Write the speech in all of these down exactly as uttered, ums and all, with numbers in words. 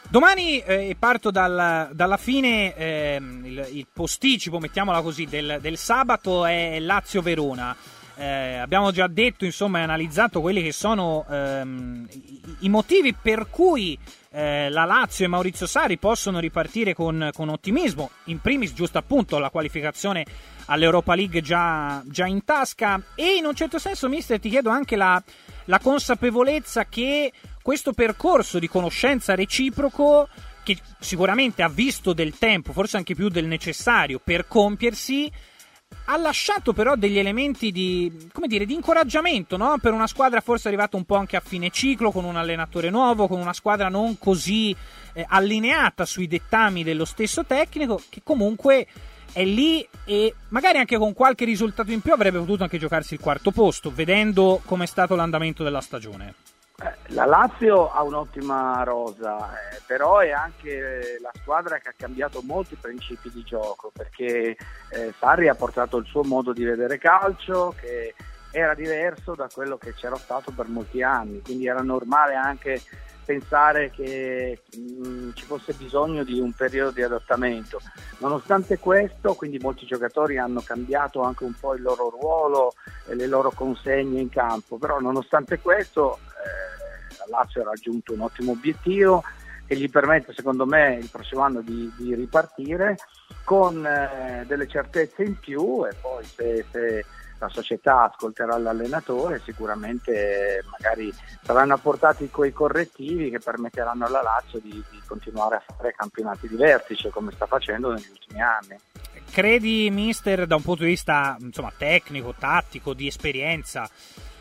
Domani eh, parto dal, dalla fine, eh, il, il posticipo, mettiamola così, del, del sabato è Lazio-Verona. Eh, abbiamo già detto, insomma, e analizzato quelli che sono ehm, i, i motivi per cui eh, la Lazio e Maurizio Sarri possono ripartire con, con ottimismo. In primis, giusto appunto, la qualificazione all'Europa League già, già in tasca, e in un certo senso, mister, ti chiedo anche la, la consapevolezza che questo percorso di conoscenza reciproco, che sicuramente ha visto del tempo, forse anche più del necessario per compiersi, ha lasciato però degli elementi di, come dire, di incoraggiamento, no? Per una squadra forse arrivata un po' anche a fine ciclo, con un allenatore nuovo, con una squadra non così eh, allineata sui dettami dello stesso tecnico, che comunque è lì e magari anche con qualche risultato in più avrebbe potuto anche giocarsi il quarto posto, vedendo come è stato l'andamento della stagione. La Lazio ha un'ottima rosa, eh, però è anche la squadra che ha cambiato molti principi di gioco, perché eh, Sarri ha portato il suo modo di vedere calcio, che era diverso da quello che c'era stato per molti anni, quindi era normale anche pensare che mh, ci fosse bisogno di un periodo di adattamento. Nonostante questo, quindi molti giocatori hanno cambiato anche un po' il loro ruolo e le loro consegne in campo, però nonostante questo eh, la Lazio ha raggiunto un ottimo obiettivo che gli permette, secondo me, il prossimo anno di, di ripartire con eh, delle certezze in più, e poi se, se la società ascolterà l'allenatore sicuramente magari saranno apportati quei correttivi che permetteranno alla Lazio di, di continuare a fare campionati di vertice come sta facendo negli ultimi anni. Credi, mister, da un punto di vista insomma tecnico, tattico, di esperienza,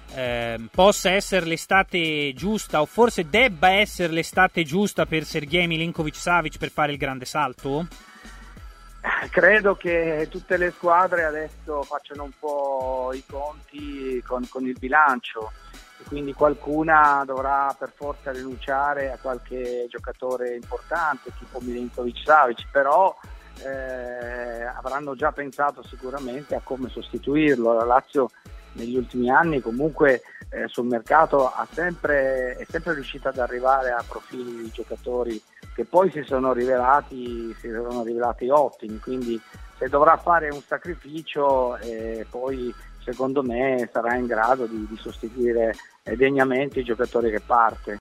eh, possa essere l'estate giusta, o forse debba essere l'estate giusta per Sergej Milinkovic-Savic per fare il grande salto? Credo che tutte le squadre adesso facciano un po' i conti con, con il bilancio, e quindi qualcuna dovrà per forza rinunciare a qualche giocatore importante tipo Milinkovic-Savic, però eh, avranno già pensato sicuramente a come sostituirlo. La Lazio negli ultimi anni comunque eh, sul mercato ha sempre, è sempre riuscita ad arrivare a profili di giocatori che poi si sono rivelati si sono rivelati ottimi, quindi se dovrà fare un sacrificio eh, poi secondo me sarà in grado di, di sostituire degnamente i giocatori che parte.